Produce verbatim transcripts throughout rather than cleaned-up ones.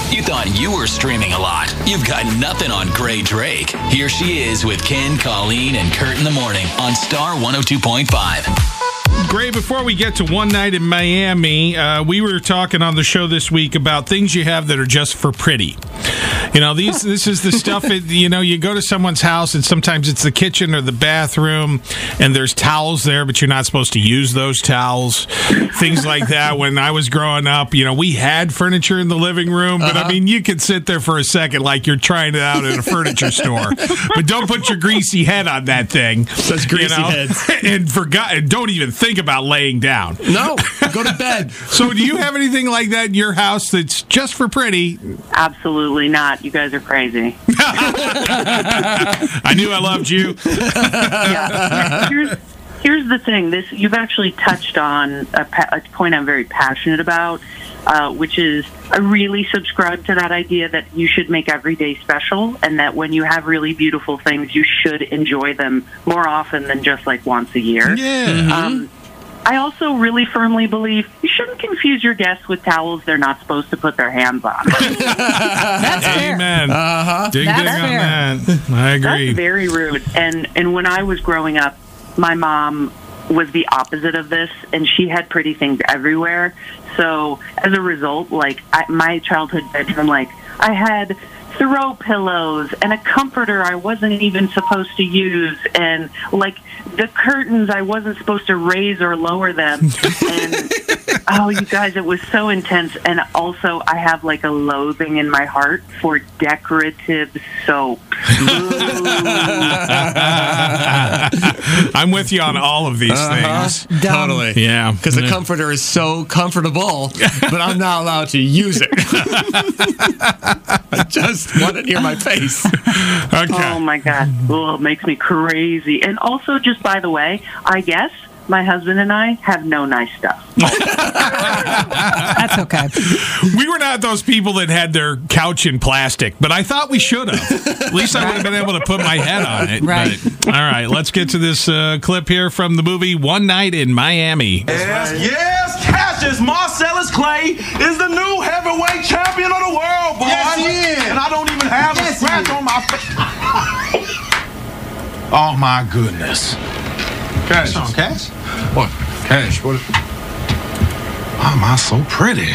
You thought you were streaming a lot. You've got nothing on Gray Drake. Here she is with Ken, Colleen, and Kurt in the morning on Star one oh two point five. Gray, before we get to One Night in Miami, uh, we were talking on the show this week about things you have that are just for pretty. You know, these this is the stuff, that, you know, you go to someone's house and sometimes it's the kitchen or the bathroom and there's towels there, but you're not supposed to use those towels. Things like that. When I was growing up, you know, we had furniture in the living room, but uh-huh. I mean, you could sit there for a second like you're trying it out at a furniture store. But don't put your greasy head on that thing. Such greasy you know? heads. And forgot, and don't even think about laying down. No, go to bed. So do you have anything like that in your house that's just for pretty? Absolutely not. You guys are crazy. I knew I loved you. Yeah. Here's, here's the thing. This you've actually touched on a, pa- a point I'm very passionate about, uh, which is I really subscribe to that idea that you should make every day special, and that when you have really beautiful things, you should enjoy them more often than just like once a year. Yeah. Mm-hmm. Um, I also really firmly believe you shouldn't confuse your guests with towels they're not supposed to put their hands on. That's fair. Amen. Uh-huh. Ding, That's ding fair. on that. I agree. That's very rude. And and when I was growing up, my mom was the opposite of this, and she had pretty things everywhere. So as a result, like I, my childhood bedroom, like I had throw pillows and a comforter I wasn't even supposed to use, and like the curtains I wasn't supposed to raise or lower them. And oh, you guys, it was so intense. And also, I have like a loathing in my heart for decorative soap. I'm with you on all of these uh-huh. things. Dumb. Totally. Yeah. Because the comforter is so comfortable, but I'm not allowed to use it. I just want it near my face. Okay. Oh my God. Oh, it makes me crazy. And also, just by the way, I guess my husband and I have no nice stuff. That's okay. We were not those people that had their couch in plastic, but I thought we should have. At least I would have been able to put my head on it. Right. But, all right, let's get to this uh, clip here from the movie One Night in Miami. Yes, yes, Cassius Marcellus Clay is the new heavyweight champion of the world, boy. Yes, he is. And I don't even have Yes, a scratch he is. on my face. Oh, my goodness. Cash. What's on, Cash? What? Cash, what? Why am I so pretty?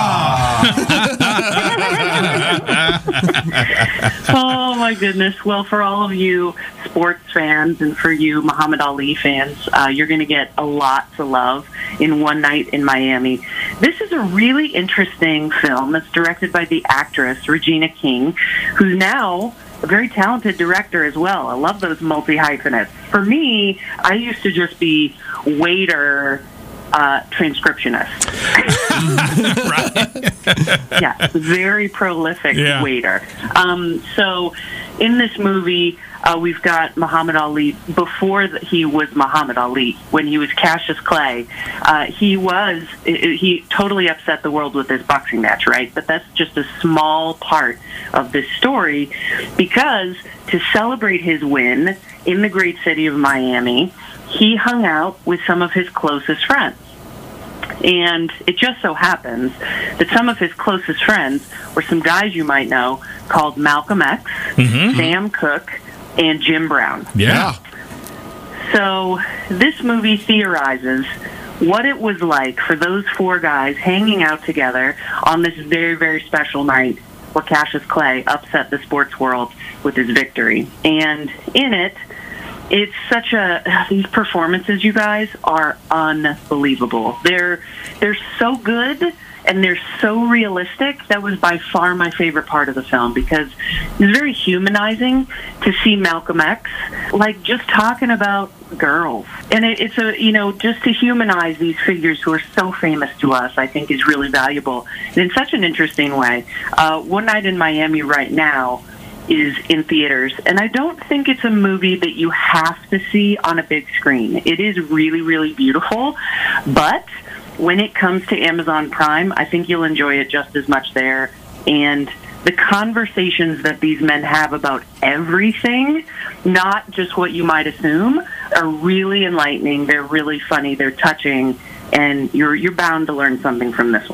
Oh my goodness. Well, for all of you sports fans and for you Muhammad Ali fans, uh, you're going to get a lot to love in One Night in Miami. This is a really interesting film that's directed by the actress Regina King, who's now a very talented director as well. I love those multi-hyphenates. For me, I used to just be waiter, uh, transcriptionist. Right. Yeah, very prolific Yeah. waiter. Um, so in this movie, uh, we've got Muhammad Ali. Before the, he was Muhammad Ali, when he was Cassius Clay, uh, he was, he totally upset the world with his boxing match, right? But that's just a small part of this story, because to celebrate his win in the great city of Miami, he hung out with some of his closest friends. And it just so happens that some of his closest friends were some guys you might know called Malcolm X, Mm-hmm. Sam Cooke, and Jim Brown. Yeah. So this movie theorizes what it was like for those four guys hanging out together on this very, very special night where Cassius Clay upset the sports world with his victory. And in it, it's such a, these performances, you guys, are unbelievable. They're they're so good and they're so realistic. That was by far my favorite part of the film, because it's very humanizing to see Malcolm X, like, just talking about girls. And it, it's a, you know, just to humanize these figures who are so famous to us, I think is really valuable. And in such an interesting way. Uh, One Night in Miami right now is in theaters, and I don't think it's a movie that you have to see on a big screen. It is really, really beautiful, but when it comes to Amazon Prime, I think you'll enjoy it just as much there. And the conversations that these men have about everything, not just what you might assume, are really enlightening. They're really funny. They're touching, and you're you're bound to learn something from this one.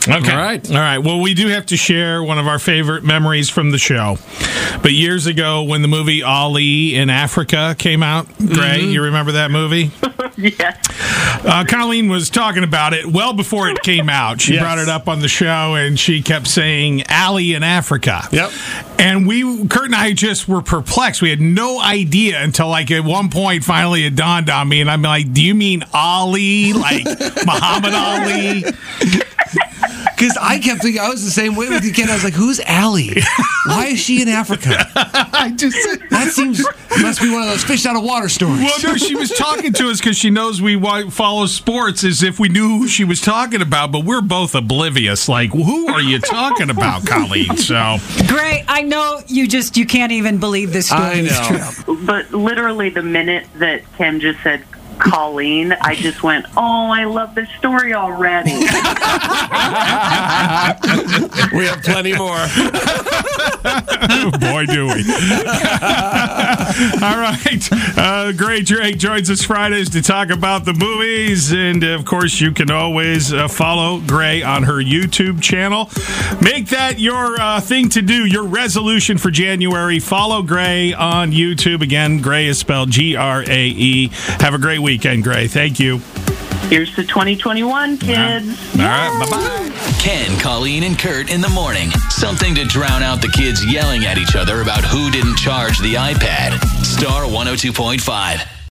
Okay. All right. All right. Well, we do have to share one of our favorite memories from the show. But years ago, when the movie Ali in Africa came out, Gray, Mm-hmm. you remember that movie? Yes. Uh, Colleen was talking about it well before it came out. She Yes. brought it up on the show, and she kept saying Ali in Africa. Yep. And we, Kurt and I, just were perplexed. We had no idea until, like, at one point, finally it dawned on me, and I'm like, "Do you mean Ali, like Muhammad Ali?" Because I kept thinking, I was the same way with you, Ken. I was like, who's Allie? Why is she in Africa? I just. That seems, must be one of those fish out of water stories. Well, no, she was talking to us because she knows we wa- follow sports as if we knew who she was talking about, but we're both oblivious. Like, who are you talking about, Colleen? So, Gray, I know you just you can't even believe this story I is know. true. But literally the minute that Ken just said Colleen, I just went, oh, I love this story already. We have plenty more. boy, do we. All right. Uh, Gray Drake joins us Fridays to talk about the movies. And, of course, you can always uh, follow Gray on her YouTube channel. Make that your uh, thing to do, your resolution for January. Follow Gray on YouTube. Again, Gray is spelled G R A E. Have a great weekend, Gray. Thank you. Here's to twenty twenty-one, kids. All right. Bye-bye. Ken, Colleen, and Kurt in the morning. Something to drown out the kids yelling at each other about who didn't charge the iPad. Star one oh two point five.